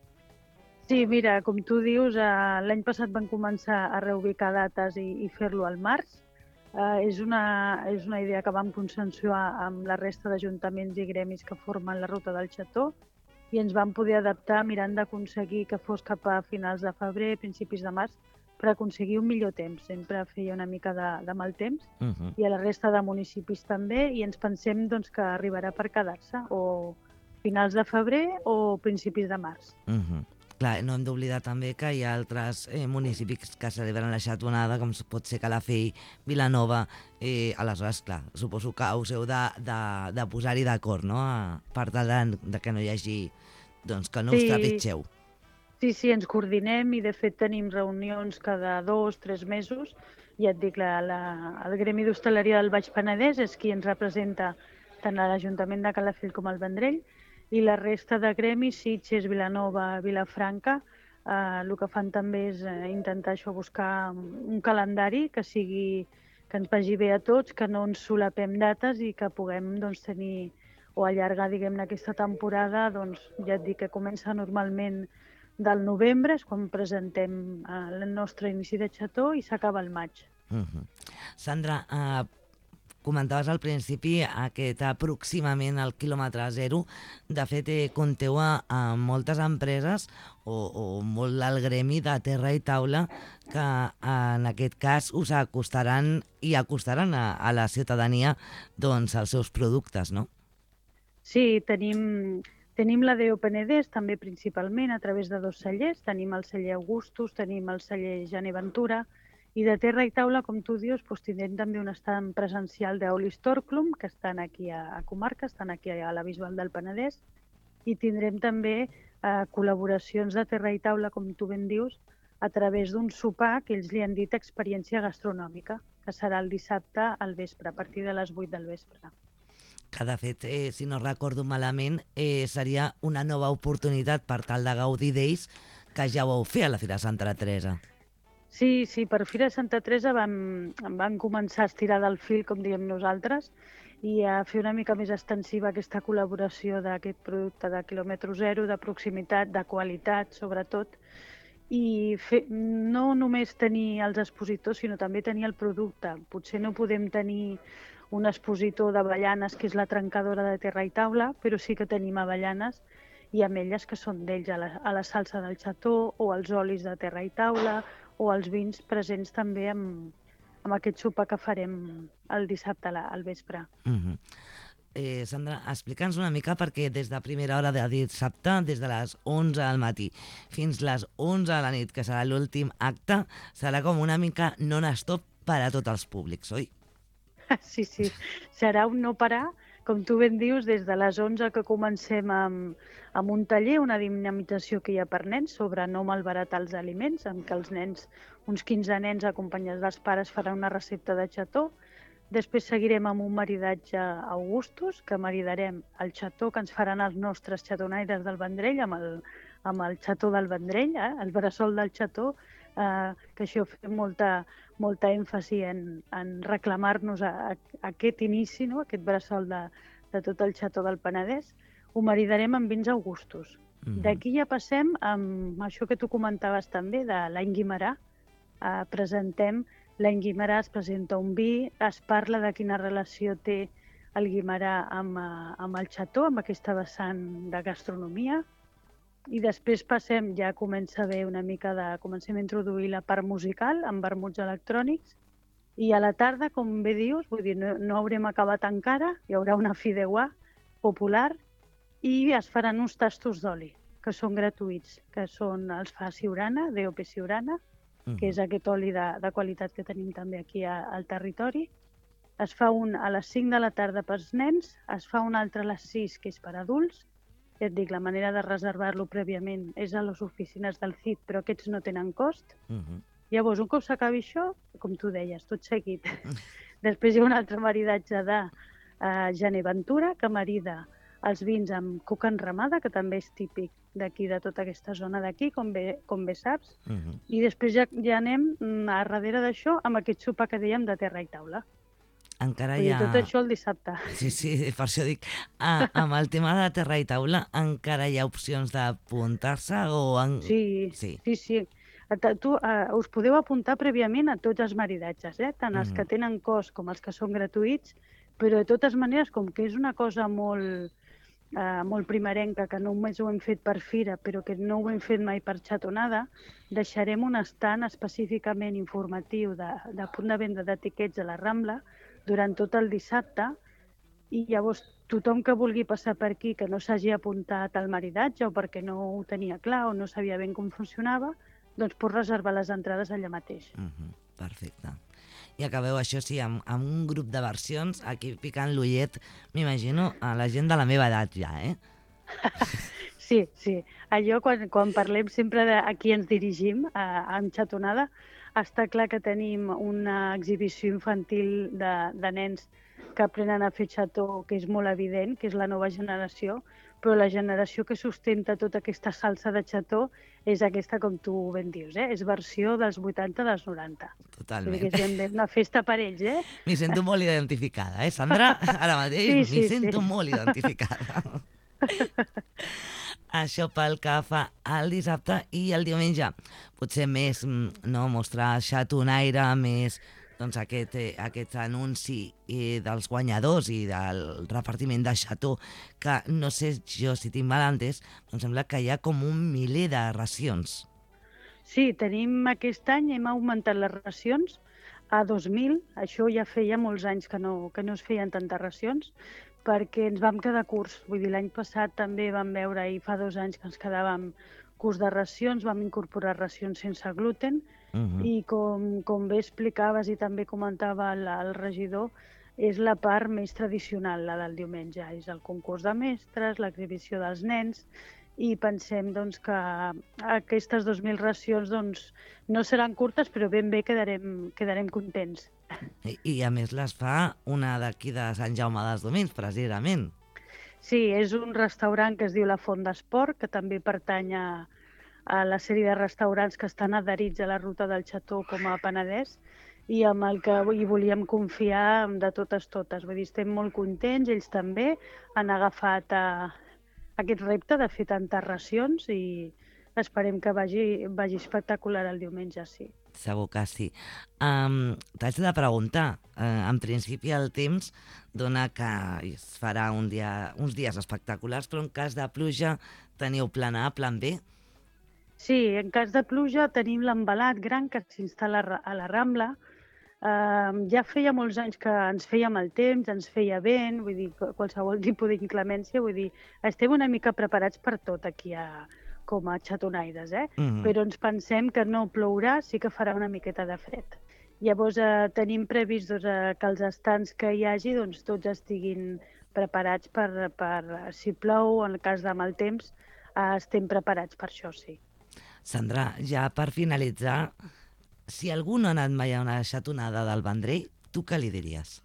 Sí, mira, com tu dius, eh, l'any passat van començar a reubicar dates i, i fer-lo al març. Eh, és, una, és una idea que vam consensuar amb la resta d'ajuntaments i gremis que formen la ruta del Xató i ens vam poder adaptar mirant d'aconseguir que fos cap a finals de febrer, principis de març, per aconseguir un millor temps. Sempre feia una mica de, de mal temps
Uh -huh.
i a la resta de municipis també i ens pensem doncs, que arribarà per quedar-se o finals de febrer o principis de març.
Uh -huh. Clar, no hem d'oblidar també que hi ha altres eh, municipis que celebren la xatonada, com pot ser Calafell, Vilanova. Eh, aleshores, clar, suposo que us heu de, de, de posar-hi d'acord, no?, a, per tal de, de que no hi hagi, doncs, que no us
Sí.
trepitgeu.
Sí, sí, ens coordinem i de fet tenim reunions cada dos, tres mesos. Ja et dic, la, la, el Gremi d'Hostaleria del Baix Penedès és qui ens representa tant a l'Ajuntament de Calafell com al Vendrell i la resta de gremis, Sitges, Vilanova, Vilafranca, eh, el que fan també és eh, intentar això, buscar un calendari que sigui que ens vagi bé a tots, que no ens solapem dates i que puguem doncs, tenir o allargar, diguem-ne, aquesta temporada, doncs, ja et dic que comença normalment del novembre, és quan presentem eh, el nostre inici de xató i s'acaba al maig.
Uh -huh. Sandra, eh, comentaves al principi aquest aproximament al quilòmetre zero. De fet, eh, compteu a, a moltes empreses o, o molt al gremi de terra i taula que en aquest cas us acostaran i acostaran a, a la ciutadania doncs, els seus productes, no?
Sí, tenim... Tenim la D O Penedès també principalment a través de dos cellers. Tenim el celler Augustus, tenim el celler Gené Ventura i de terra i taula, com tu dius, doncs tindrem també un estand presencial d'Aulis Torclum, que estan aquí a, a comarca, estan aquí a la Bisbal del Penedès, i tindrem també eh, col·laboracions de terra i taula, com tu ben dius, a través d'un sopar que ells li han dit experiència gastronòmica, que serà el dissabte al vespre, a partir de les vuit del vespre.
Que de fet, eh, si no recordo malament, eh, seria una nova oportunitat per tal de gaudir d'ells que ja ho vau fer a la Fira Santa Teresa.
Sí, sí, per Fira Santa Teresa vam, vam començar a estirar del fil, com diem nosaltres, i a fer una mica més extensiva aquesta col·laboració d'aquest producte de quilòmetre zero, de proximitat, de qualitat, sobretot, i fer, no només tenir els expositors, sinó també tenir el producte. Potser no podem tenir un expositor d'avellanes, que és la trencadora de terra i taula, però sí que tenim avellanes i ametlles que són d'ells, a, la, a la salsa del xató o els olis de terra i taula o els vins presents també amb, amb aquest sopar que farem el dissabte al vespre.
Uh -huh. eh, Sandra, explica'ns una mica, perquè des de primera hora de dissabte, des de les onze al matí fins les onze a la nit, que serà l'últim acte, serà com una mica non-stop per a tots els públics, oi?
Sí, sí, serà un no parar, com tu ben dius, des de les onze que comencem amb, amb un taller, una dinamització que hi ha per nens sobre no malbaratar els aliments, en què els nens, uns quinze nens acompanyats dels pares, faran una recepta de xató. Després seguirem amb un maridatge Augustus, que maridarem el xató que ens faran els nostres xatonaires del Vendrell amb el, amb el xató del Vendrell, eh? El bressol del xató, eh, que això fem molta, molta èmfasi en, en reclamar-nos a, a, a aquest inici, no? Aquest bressol de, de tot el xató del Penedès. Ho maridarem amb vins Augustus. Mm-hmm. D'aquí ja passem amb això que tu comentaves també, de l'any Guimerà. Eh, presentem l'any Guimerà, es presenta un vi, es parla de quina relació té el Guimerà amb, amb el xató, amb aquesta vessant de gastronomia. I després passem, ja comença a haver una mica de... Comencem a introduir la part musical amb vermuts electrònics. I a la tarda, com bé dius, vull dir, no, no haurem acabat encara, hi haurà una fideuà popular i es faran uns tastos d'oli, que són gratuïts, que són els fa Siurana, D O P Siurana, que és aquest oli de, de qualitat que tenim també aquí a, al territori. Es fa un a les cinc de la tarda pels nens, es fa un altre a les sis, que és per adults. Ja et dic, la manera de reservar-lo prèviament és a les oficines del C I D, però aquests no tenen cost.
Uh -huh.
Llavors, un cop s'acabi això, com tu deies, tot seguit. Després hi ha un altre maridatge de uh, Gener Ventura, que marida els vins amb coca enramada, que també és típic d'aquí, de tota aquesta zona d'aquí, com bé, com bé saps.
Uh -huh.
I després ja, ja anem a darrere d'això amb aquest sopar que dèiem de terra i taula.
Encara
hi
hi
ha...
ha...
tot això el dissabte.
Sí, sí, per això dic. Ah, amb el tema de terra i taula, encara hi ha opcions d'apuntar-se o... En...
Sí, sí, sí. sí. Tu, uh, us podeu apuntar prèviament a tots els maridatges, eh? Tant els
Mhm.
que tenen cost com els que són gratuïts, però de totes maneres, com que és una cosa molt, uh, molt primerenca, que només ho hem fet per fira, però que no ho hem fet mai per xatonada, deixarem un estant específicament informatiu de, de punt de venda d'etiquets a la Rambla durant tot el dissabte, i llavors tothom que vulgui passar per aquí, que no s'hagi apuntat al maridatge o perquè no ho tenia clar o no sabia ben com funcionava, doncs pot reservar les entrades allà mateix.
Uh -huh, perfecte. I acabeu, això sí, amb, amb un grup de versions, aquí picant l'ullet, m'imagino, a la gent de la meva edat ja, eh?
Sí, sí. Allò, quan, quan parlem sempre de a qui ens dirigim, a, amb xatonada, està clar que tenim una exhibició infantil de, de nens que aprenen a fer xató, que és molt evident, que és la nova generació, però la generació que sustenta tota aquesta salsa de xató és aquesta, com tu ben dius, eh? És versió dels vuitanta, dels noranta.
Totalment.
Vull dir que és ben una festa per ells, eh?
M'hi sento molt identificada, eh, Sandra? Ara mateix
Sí,
m'hi
sí,
sento
sí.
molt identificada. Això pel que fa al dissabte i el diumenge. Potser més, mm, no, mostrar xatonaire, més doncs aquest, eh, aquest anunci eh, dels guanyadors i del repartiment de xató, que no sé jo si tinc mal entès, em sembla que hi ha com un miler de racions.
Sí, tenim aquest any, hem augmentat les racions a dos mil. Això ja feia molts anys que no, que no es feien tantes racions, perquè ens vam quedar curts. Vull dir, l'any passat també vam veure, i fa dos anys que ens quedàvem curts de racions, vam incorporar racions sense gluten,
Mhm.
i com, com bé explicaves i també comentava el, el regidor, és la part més tradicional, la del diumenge. És el concurs de mestres, l'exhibició dels nens, i pensem doncs, que aquestes dos mil racions doncs, no seran curtes, però ben bé quedarem, quedarem contents.
I, I a més les fa una d'aquí de Sant Jaume dels Domins, precisament.
Sí, és un restaurant que es diu La Font d'Esport, que també pertany a, a la sèrie de restaurants que estan adherits a la ruta del Xató com a Penedès, i amb el que hi volíem confiar de totes totes. Vull dir, estem molt contents, ells també han agafat a, aquest repte de fer tantes racions i esperem que vagi, vagi espectacular el diumenge, sí.
Segur que sí. Um, T'haig de preguntar, uh, en principi el temps dona que es farà un dia, uns dies espectaculars, però en cas de pluja teniu plan A, plan B?
Sí, en cas de pluja tenim l'embalat gran que s'instal·la a la Rambla. Uh, ja feia molts anys que ens feia mal temps, ens feia vent, vull dir, qualsevol tipus d'inclemència, vull dir, estem una mica preparats per tot aquí a, com a xatonaires, eh?
Mhm.
Però ens pensem que no plourà, sí que farà una miqueta de fred. Llavors eh, tenim previst doncs, eh, que els estants que hi hagi doncs, tots estiguin preparats per, per si plou, en el cas de mal temps, eh, estem preparats per això, sí.
Sandra, ja per finalitzar, si algú no ha anat mai a una xatonada del Vendrell, tu què li diries?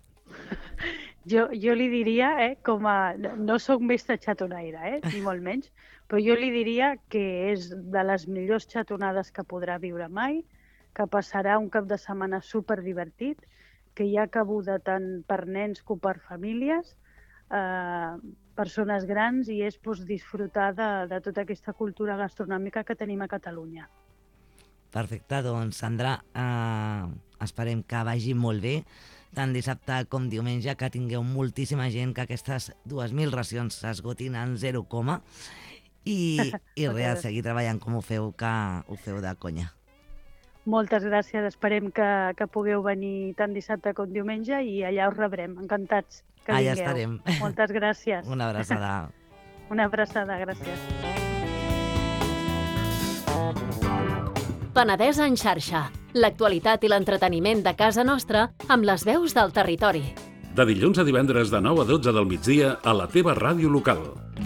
Jo, jo li diria, eh, com a... no, no soc mestre xatonaire, eh, ni molt menys, però jo li diria que és de les millors xatonades que podrà viure mai, que passarà un cap de setmana superdivertit, que hi ha cabuda tant per nens com per famílies, eh, persones grans, i és doncs, disfrutar de, de tota aquesta cultura gastronòmica que tenim a Catalunya.
Perfecte, doncs Sandra, eh, esperem que vagi molt bé, tant dissabte com diumenge, que tingueu moltíssima gent, que aquestes dues mil racions s'esgotin en zero coma, i, i res, seguir treballant com ho feu, que ho feu de conya.
Moltes gràcies, esperem que, que pugueu venir tant dissabte com diumenge i allà us rebrem, encantats que
Allà
vingueu.
estarem.
Moltes gràcies.
Una abraçada.
Una abraçada, gràcies.
Penedès en xarxa. L'actualitat i l'entreteniment de casa nostra amb les veus del territori.
De dilluns a divendres de nou a dotze del migdia a la teva ràdio local.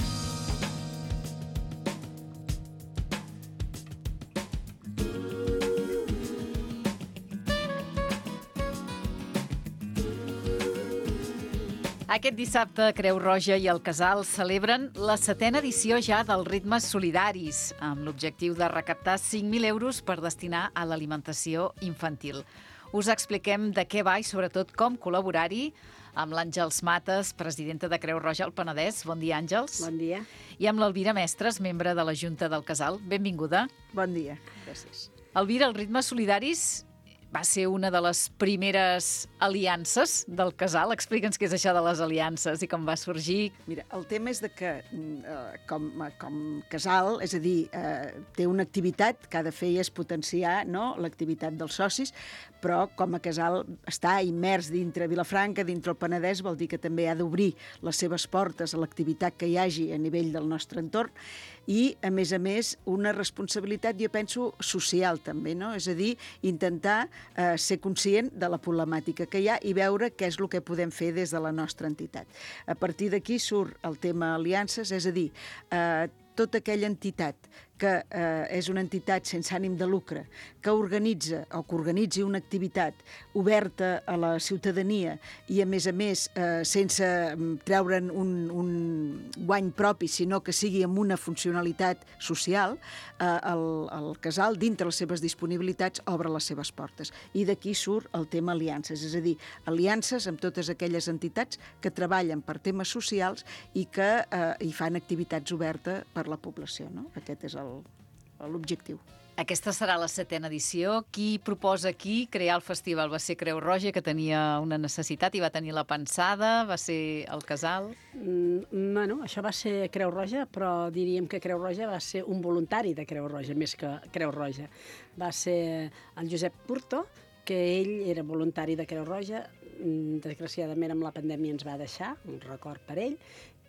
Aquest dissabte, Creu Roja i el Casal celebren la setena edició ja dels Ritmes Solidaris, amb l'objectiu de recaptar cinc mil euros per destinar a l'alimentació infantil. Us expliquem de què va i, sobretot, com col·laborar-hi amb l'Àngels Mates, presidenta de Creu Roja al Penedès. Bon dia, Àngels.
Bon dia.
I amb l'Elvira Mestres, membre de la Junta del Casal. Benvinguda.
Bon dia. Gràcies.
Elvira, els Ritmes Solidaris va ser una de les primeres aliances del Casal. Explica'ns què és això de les aliances i com va sorgir.
Mira, el tema és de que eh, com, com Casal, és a dir, eh, té una activitat que ha de fer és potenciar, no?, l'activitat dels socis, però com a Casal està immers dintre Vilafranca, dintre el Penedès, vol dir que també ha d'obrir les seves portes a l'activitat que hi hagi a nivell del nostre entorn i, a més a més, una responsabilitat, jo penso, social també, no? És a dir, intentar eh, ser conscient de la problemàtica que hi ha i veure què és el que podem fer des de la nostra entitat. A partir d'aquí surt el tema aliances, és a dir, eh, tota aquella entitat que eh, és una entitat sense ànim de lucre, que organitza o que organitzi una activitat oberta a la ciutadania i, a més a més, eh, sense treure'n un, un guany propi, sinó que sigui amb una funcionalitat social, eh, el, el Casal, dintre les seves disponibilitats, obre les seves portes. I d'aquí surt el tema aliances, és a dir, aliances amb totes aquelles entitats que treballen per temes socials i que eh, hi fan activitats obertes per la població, no? Aquest és el l'objectiu.
Aquesta serà la setena edició. Qui proposa aquí crear el festival? Va ser Creu Roja, que tenia una necessitat i va tenir la pensada? Va ser el Casal?
Mm, bueno, això va ser Creu Roja, però diríem que Creu Roja va ser un voluntari de Creu Roja, més que Creu Roja. Va ser el Josep Purto, que ell era voluntari de Creu Roja. Desgraciadament, amb la pandèmia ens va deixar, un record per ell,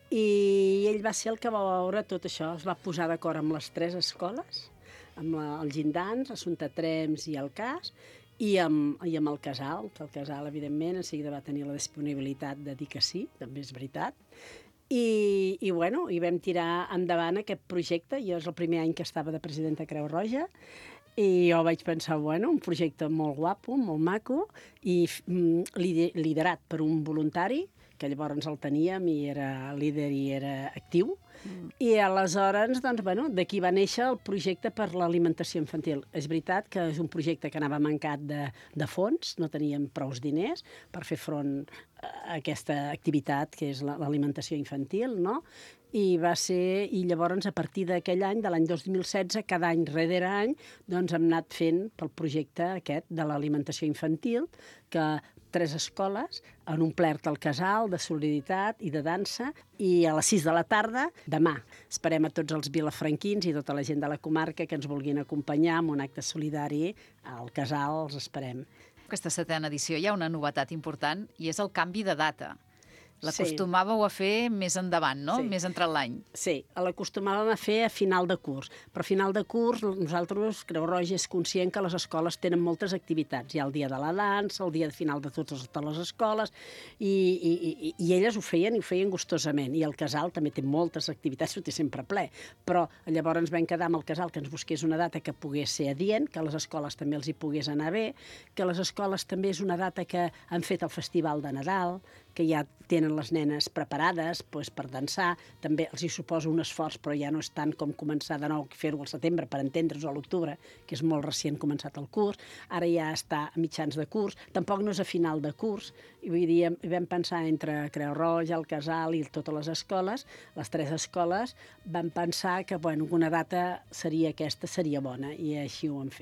i ell va ser el que va veure tot això, es va posar d'acord amb les tres escoles, amb la, el Gindans, Assumpta Trems i el Cas, i amb, i amb el Casal, que el Casal, evidentment, en seguida va tenir la disponibilitat de dir que sí, també és veritat, i, i bueno, i vam tirar endavant aquest projecte. Jo és el primer any que estava de presidenta Creu Roja, i jo vaig pensar, bueno, un projecte molt guapo, molt maco, i mm, liderat per un voluntari, que llavors el teníem i era líder i era actiu. Mm. I aleshores, doncs, bueno, d'aquí va néixer el projecte per l'alimentació infantil. És veritat que és un projecte que anava mancat de, de fons, no teníem prous diners per fer front a aquesta activitat que és l'alimentació infantil, no? I va ser, i llavors a partir d'aquell any, de l'any dos mil setze, cada any rere any, doncs hem anat fent pel projecte aquest de l'alimentació infantil, que tres escoles, en un plert al Casal de solidaritat i de dansa, i a les sis de la tarda, demà. Esperem a tots els vilafranquins i tota la gent de la comarca que ens vulguin acompanyar en un acte solidari al Casal, els esperem.
Aquesta setena edició hi ha una novetat important i és el canvi de data. L'acostumàveu a fer més endavant, no?
Sí.
Més entrat l'any.
Sí, l'acostumàvem a fer a final de curs. Però a final de curs nosaltres, Creu Roja, és conscient que les escoles tenen moltes activitats. Hi ha el dia de la dansa, el dia de final de totes les escoles, i, i, i, i elles ho feien i ho feien gustosament. I el Casal també té moltes activitats, ho té sempre ple. Però llavors ens vam quedar amb el Casal que ens busqués una data que pogués ser adient, que a les escoles també els hi pogués anar bé, que a les escoles també és una data que han fet el Festival de Nadal, que ja tenen les nenes preparades doncs, per dansar. També els hi suposa un esforç, però ja no és tant com començar de nou, fer-ho al setembre, per entendre's, o a l'octubre, que és molt recient començat el curs. Ara ja està a mitjans de curs. Tampoc no és a final de curs. I vull dir, vam pensar entre Creu Roja, el Casal i totes les escoles, les tres escoles, vam pensar que bueno, una data seria aquesta, seria bona, i així ho hem fet.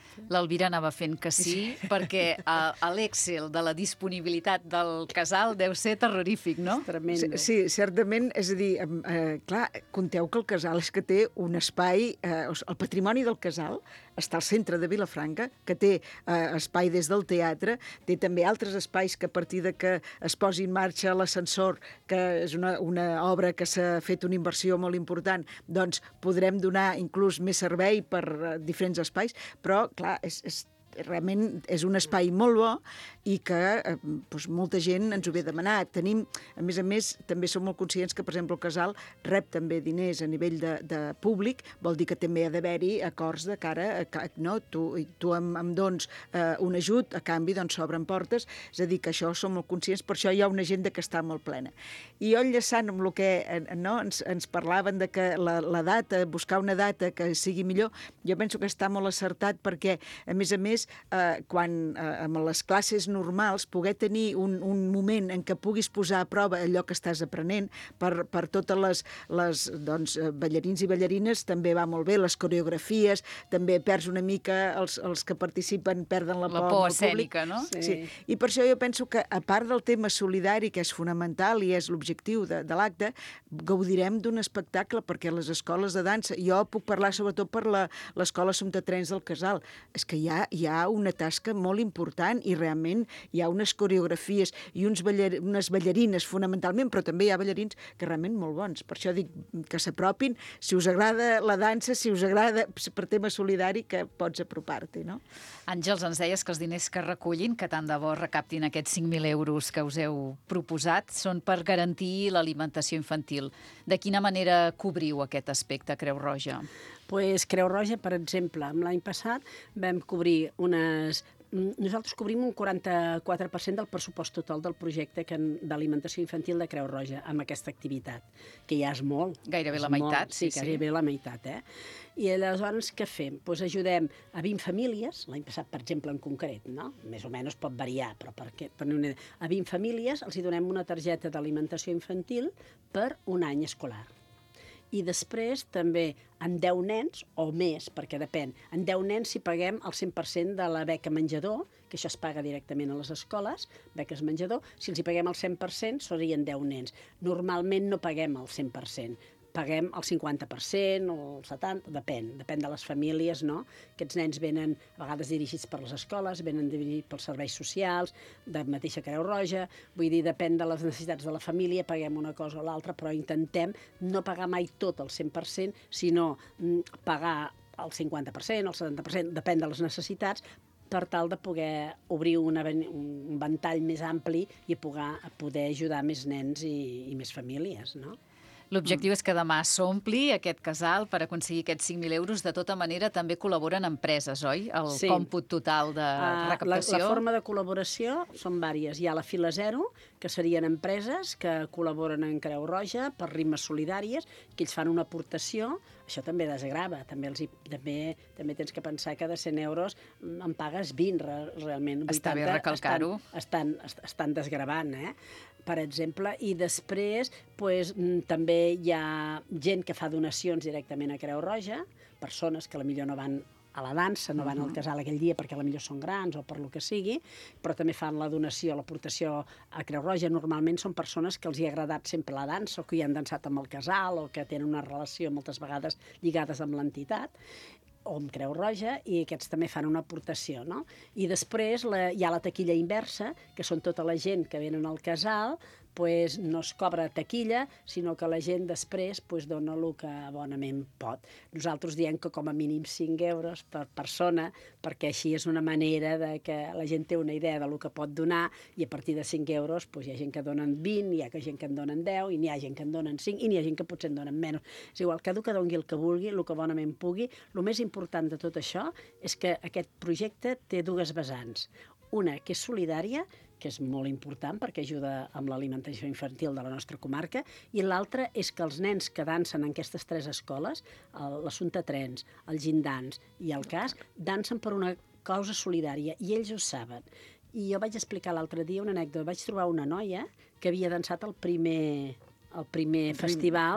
L'Elvira anava fent que sí, perquè a, a l'Excel de la disponibilitat del casal deu ser terrorífic, no?
Sí, sí, certament, és a dir, eh, clar, compteu que el casal és que té un espai, eh, el patrimoni del casal està al centre de Vilafranca, que té eh, espai des del teatre, té també altres espais que a partir de que es posi en marxa l'ascensor, que és una, una obra que s'ha fet una inversió molt important, doncs podrem donar inclús més servei per eh, diferents espais, però, clar, és, és, realment és un espai molt bo i que eh, doncs molta gent ens ho ve a demanar. Tenim, a més a més, també som molt conscients que, per exemple, el casal rep també diners a nivell de, de públic, vol dir que també ha d'haver-hi acords de cara a, no? Tu, tu em, em dones eh, un ajut, a canvi doncs s'obren portes, és a dir, que això som molt conscients, per això hi ha una agenda que està molt plena. I jo enllaçant amb el que eh, no, ens, ens parlaven de que la, la data, buscar una data que sigui millor, jo penso que està molt acertat perquè, a més a més, eh, quan eh, amb les classes normals poder tenir un, un moment en què puguis posar a prova allò que estàs aprenent per, per totes les, les doncs, ballarins i ballarines també va molt bé, les coreografies, també perds una mica, els, els que participen perden la,
la
por,
por
el
escènica, no?
Sí. Sí. I per això jo penso que, a part del tema solidari, que és fonamental i és l'objectiu de, de l'acte, gaudirem d'un espectacle, perquè les escoles de dansa, jo puc parlar sobretot per l'escola Somtatrens del Casal, és que hi ha, hi ha una tasca molt important i realment hi ha unes coreografies i uns ballar, unes ballarines fonamentalment, però també hi ha ballarins que realment molt bons. Per això dic que s'apropin, si us agrada la dansa, si us agrada per tema solidari, que pots apropar-t'hi, no?
Àngels, ens deies que els diners que recullin, que tant de bo recaptin aquests cinc mil euros que us heu proposat, són per garantir l'alimentació infantil. De quina manera cobriu aquest aspecte, Creu Roja?
Pues Creu Roja, per exemple, l'any passat vam cobrir unes... Nosaltres cobrim un quaranta-quatre per cent del pressupost total del projecte d'alimentació infantil de Creu Roja amb aquesta activitat, que ja és molt.
Gairebé
és
la meitat,
molt,
sí,
sí. Gairebé
sí.
la meitat, eh? I aleshores què fem? Pues ajudem a vint famílies, l'any passat, per exemple, en concret, no? Més o menys pot variar, però perquè, per una... a vint famílies els hi donem una targeta d'alimentació infantil per un any escolar. I després també en deu nens, o més, perquè depèn, en deu nens si paguem el cent per cent de la beca menjador, que això es paga directament a les escoles, beques menjador, si els hi paguem el cent per cent serien deu nens. Normalment no paguem el cent per cent, paguem el cinquanta per cent o el setanta per cent, depèn, depèn de les famílies, no? Aquests nens venen a vegades dirigits per les escoles, venen dirigits pels serveis socials, de mateixa Creu Roja, vull dir, depèn de les necessitats de la família, paguem una cosa o l'altra, però intentem no pagar mai tot el cent per cent, sinó pagar el cinquanta per cent, el setanta per cent, depèn de les necessitats, per tal de poder obrir una, un ventall més ampli i poder, poder ajudar més nens i, i més famílies, no?
L'objectiu és que demà s'ompli aquest casal per aconseguir aquests cinc mil euros. De tota manera, també col·laboren empreses, oi? El
sí.
còmput total de recaptació.
La, la forma de col·laboració són vàries. Hi ha la Fila Zero, que serien empreses que col·laboren en Creu Roja per rimes solidàries, que ells fan una aportació. Això també desgrava. També, els hi, també, també tens que pensar que de cent euros en pagues vint, re, realment.
Està bé recalcar-ho.
Estan, estan, estan desgravant, eh? Per exemple, i després pues, també hi ha gent que fa donacions directament a Creu Roja, persones que potser no van a la dansa, no van al casal aquell dia perquè potser són grans o per lo que sigui, però també fan la donació, l'aportació a Creu Roja. Normalment són persones que els hi ha agradat sempre la dansa o que hi han dansat amb el casal o que tenen una relació moltes vegades lligades amb l'entitat o amb Creu Roja, i aquests també fan una aportació, no? I després la, hi ha la taquilla inversa, que són tota la gent que venen al casal, pues no es cobra taquilla, sinó que la gent després pues, dona el que bonament pot. Nosaltres diem que com a mínim cinc euros per persona, perquè així és una manera de que la gent té una idea del que pot donar, i a partir de cinc euros pues, hi ha gent que donen vint, hi ha gent que en donen deu, i n'hi ha gent que en donen cinc, i n'hi ha gent que potser en donen menys. És igual, cada que doni el que vulgui, el que bonament pugui. El més important de tot això és que aquest projecte té dues vessants. Una, que és solidària, que és molt important perquè ajuda amb l'alimentació infantil de la nostra comarca, i l'altra és que els nens que dansen en aquestes tres escoles, l'Assumpta Trens, el Gindans i el Cas, dansen per una causa solidària, i ells ho saben. I jo vaig explicar l'altre dia una anècdota. Vaig trobar una noia que havia dansat el primer... el primer festival,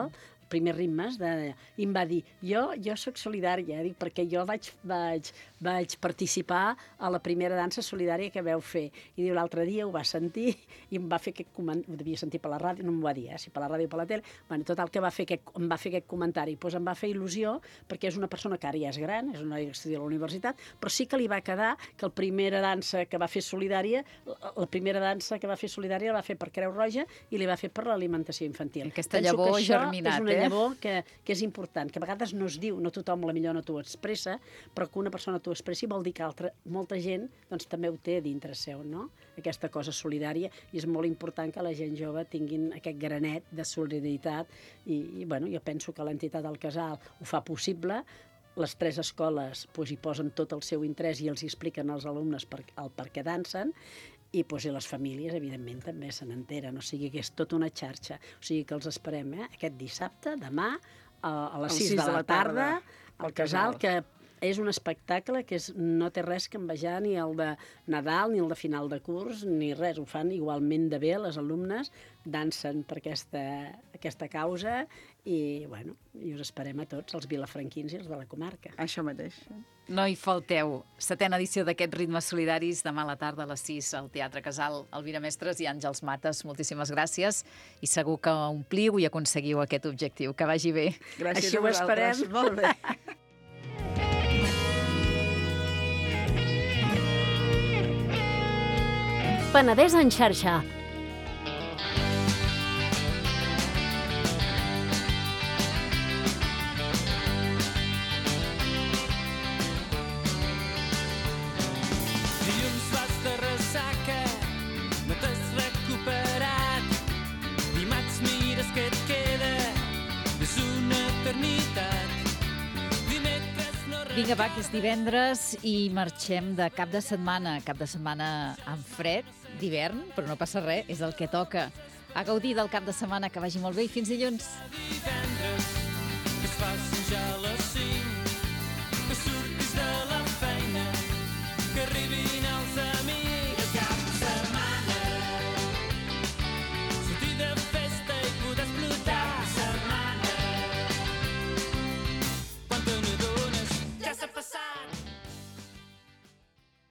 primers ritmes, de, i em va dir, jo, jo soc solidària, dic, perquè jo vaig, vaig, vaig participar a la primera dansa solidària que veu fer. I diu, l'altre dia ho va sentir i em va fer aquest comentari, ho devia sentir per la ràdio, no m'ho va dir, eh, si per la ràdio o per la tele, bueno, total, que va fer aquest, em va fer aquest comentari. Pues em va fer il·lusió, perquè és una persona que ara ja és gran, és una que estudia a la universitat, però sí que li va quedar que la primera dansa que va fer solidària, la primera dansa que va fer solidària la va fer per Creu Roja i li va fer per l'alimentació infantil.
Aquesta llavor germinat,
és una
eh?
llavor que, que és important, que a vegades no es diu, no tothom la millor no t'ho expressa, però que una persona t'ho expressi vol dir que altra, molta gent doncs, també ho té dintre seu, no? Aquesta cosa solidària, i és molt important que la gent jove tinguin aquest granet de solidaritat i, i bueno, jo penso que l'entitat del Casal ho fa possible. Les tres escoles pues, hi posen tot el seu interès i els hi expliquen als alumnes per, el per què dansen, i, pues, i les famílies, evidentment, també se n'enteren. O sigui que és tota una xarxa. O sigui que els esperem eh? aquest dissabte, demà, a, a les sis de la tarda, al Casal, que és un espectacle que és, no té res que envejar ni el de Nadal, ni el de final de curs, ni res. Ho fan igualment de bé, les alumnes dansen per aquesta, aquesta causa i, bueno, i us esperem a tots, els vilafranquins i els de la comarca.
Això mateix.
No hi falteu. Setena edició d'aquests ritmes solidaris, demà a la tarda a les sis al Teatre Casal. Elvira Mestres i Àngels Mates, moltíssimes gràcies i segur que ompliu i aconseguiu aquest objectiu. Que vagi bé.
Gràcies
Així
a vosaltres.
Ho esperem. Molt bé.
Penedès en xarxa.
Dilluns vas de ressaca, no t'has recuperat. Dimarts mires que et queda, és una eternitat. Dimecres no...
Vinga, va, que és divendres i marxem de cap de setmana. Cap de setmana amb fred, d'hivern, però no passa res, és el que toca. A gaudir del cap de setmana, que vagi molt bé i fins dilluns.
Divendres, que es facin ja les